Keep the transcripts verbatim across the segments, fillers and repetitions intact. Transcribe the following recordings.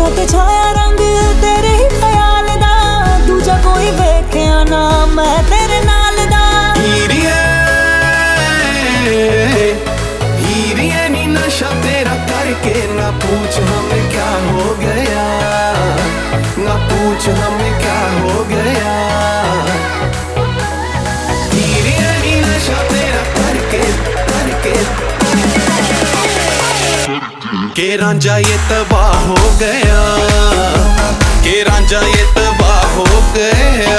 अखियां ते छाया रंग तेरे ही ख्याल दा, दूजा कोई वेख्या ना मैं तेरे नाल दा। हीरिए हीरिए नी नशा तेरा करके ना पूछ हमें क्या हो गया, ना पूछ हमें क्या हो गया। हीरिए नी नशा तेरा करके करके के रांझा ये तबाह हो गया, के रांझा ये तबाह हो गया।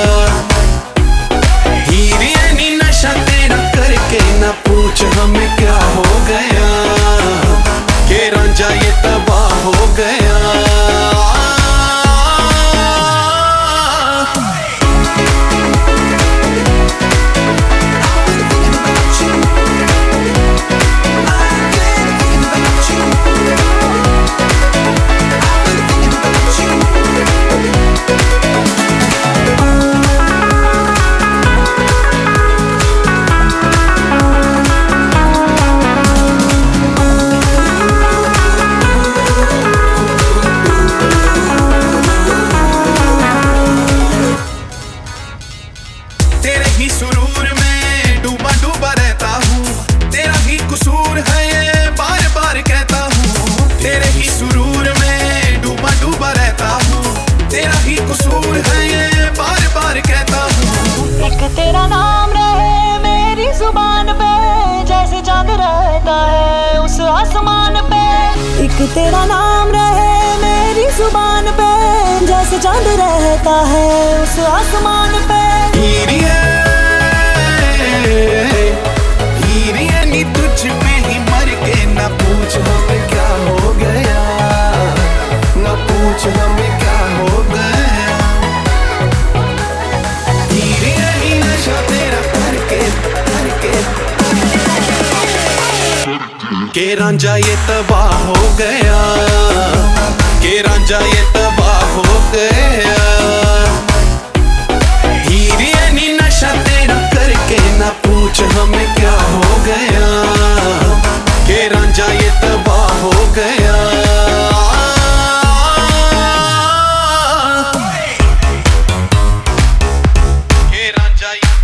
हीरिए नी नशा तेरा करके ना पूछ हमें क्या हो गया, के रांझा ये तबाह हो गया। तेरे ही सुरूर में डूबा डूबा रहता हूँ, तेरा ही कसूर है ये बार बार कहता हूँ। तेरे ही सुरूर में डूबा डूबा रहता हूँ, तेरा ही कसूर है ये बार बार कहता हूँ। एक तेरा नाम रहे मेरी जुबान पे, जैसे चांद रहता है उस आसमान पे। एक तेरा नाम रहे मेरी जुबान पे, जैसे चांद रहता है उस आसमान पे। हीरिए हीरिए नी तुझ पे ही मर के ना पूछ हमें क्या हो गया, ना पूछ हमें क्या हो गया। हीरिए नी नशा तेरा करके करके के रांझा ये तबाह हो गया, के रांझा ये तबाह हो गया। हीरिए नी नशा तेरा करके ना पूछ हमें क्या हो गया, के रांझा ये तबाह हो गया। के रांझा ये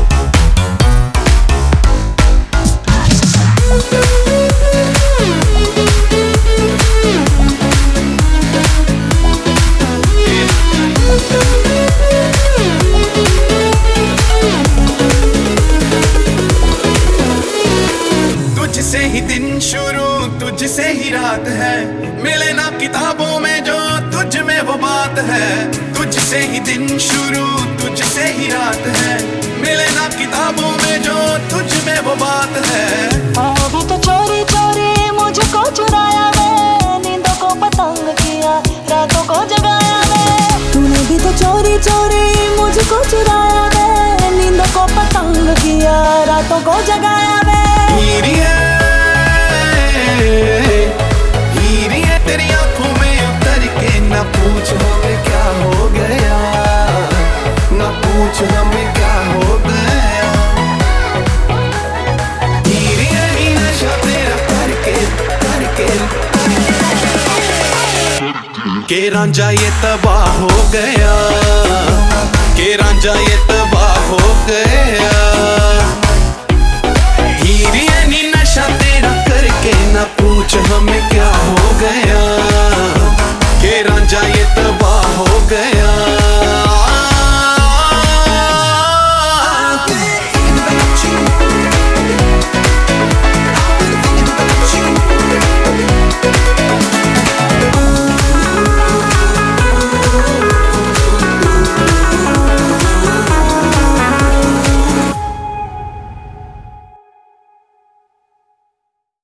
तुझसे ही दिन शुरू तुझसे ही रात है, मिले ना किताबों में जो तुझ में वो बात है। तुझसे ही दिन शुरू तुझसे ही रात है, मिले ना किताबों में जो तुझ में वो बात है। अभी तो चोरी चोरी मुझको चुराया वे, नींदों को पतंग किया रातों को जगाया वे। तूने भी तो चोरी चोरी मुझको चुराया वे, नींदों को पतंग किया रातों को जगाया वे। हीरिए हीरिए तेरी आंखों में उतर के ना पूछ हमें क्या हो गया, ना पूछ हमें क्या हो गया। हीरिए ही नशा तेरा करके करके के रांझा ये तबाह हो गया, के रांझा ये तबाह हो गया। हीरिए नी नशा तेरा करके ना पूछ हमें क्या हो गया, के रांझा ये